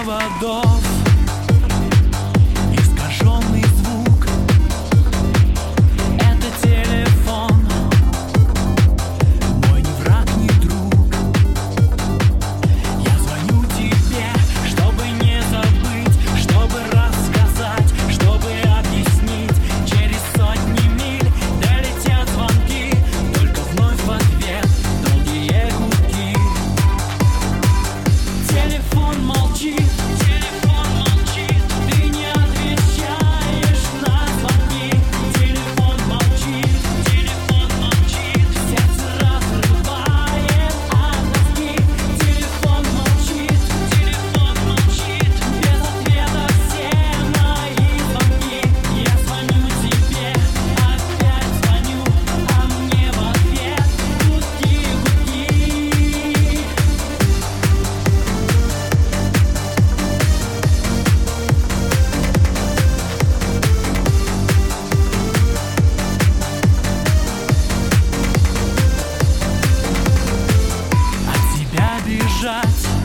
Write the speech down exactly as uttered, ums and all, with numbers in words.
проводов. Искаженный звук — это телефон. Мой не враг, не друг. Я звоню тебе, чтобы не забыть, чтобы рассказать, чтобы объяснить. Через сотни миль долетят звонки, только вновь в ответ долгие гудки. Телефон молчит, телефон молчит, ты не отвечаешь на звонки. Телефон молчит, телефон молчит, сердце разрывает от тоски. Телефон молчит, телефон молчит, без ответа все мои звонки. Я звоню тебе, опять звоню, а мне в ответ гудки, гудки. От тебя бежать